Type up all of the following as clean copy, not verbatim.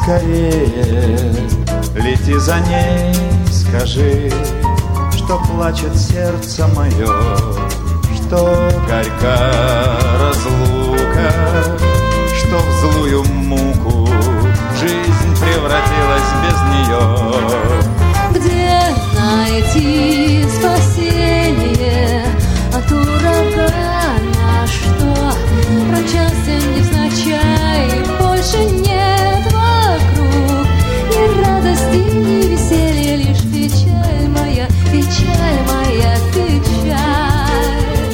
скорее лети за ней, скажи, что плачет сердце мое, что горька разлука, что в злую муку жизнь превратилась без нее. Где найти спасение от урагана, что промчался невзначай, больше нет вокруг ни радости, ни веселья, лишь печаль моя, печаль моя, печаль.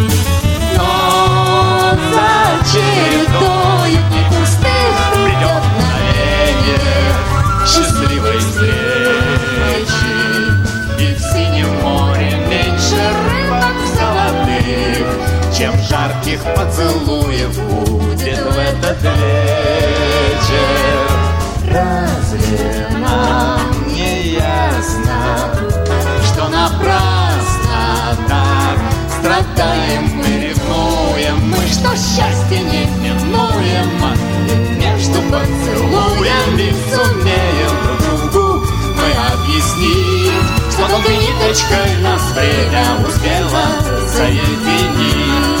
Но за чередою пустых придет мгновение счастливой встречи, и в синем море меньше рыбок золотых, чем жарких поцелуев будет в этот вечер. Разве нам не ясно, что напрасно так страдаем мы, ревнуем мы, что счастье неминуемо, и между поцелуями сумеем друг другу мы объяснить, что тонкой ниточкой нас время успело соединить.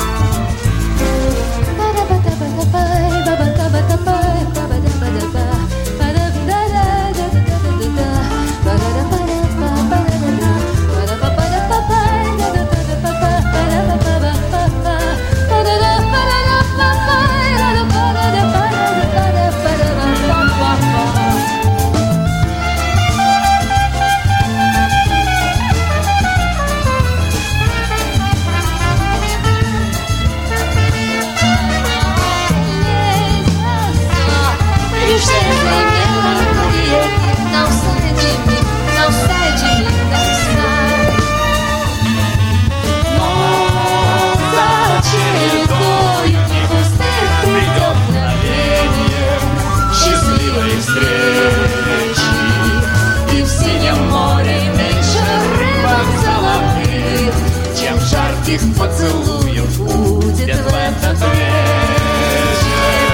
Поцелуев будет в этот вечер.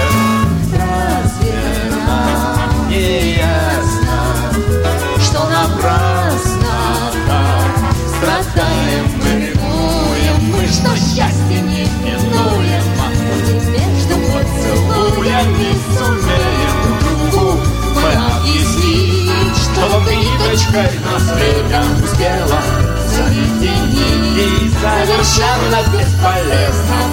Разве нам не ясно, что напрасно так страдаем мы, ревнуем мы, что счастье неминуемо, и между поцелуями сумеем друг другу мы объяснить, что тонкой ниточкой нас время успело соединить. И совершенно бесполезно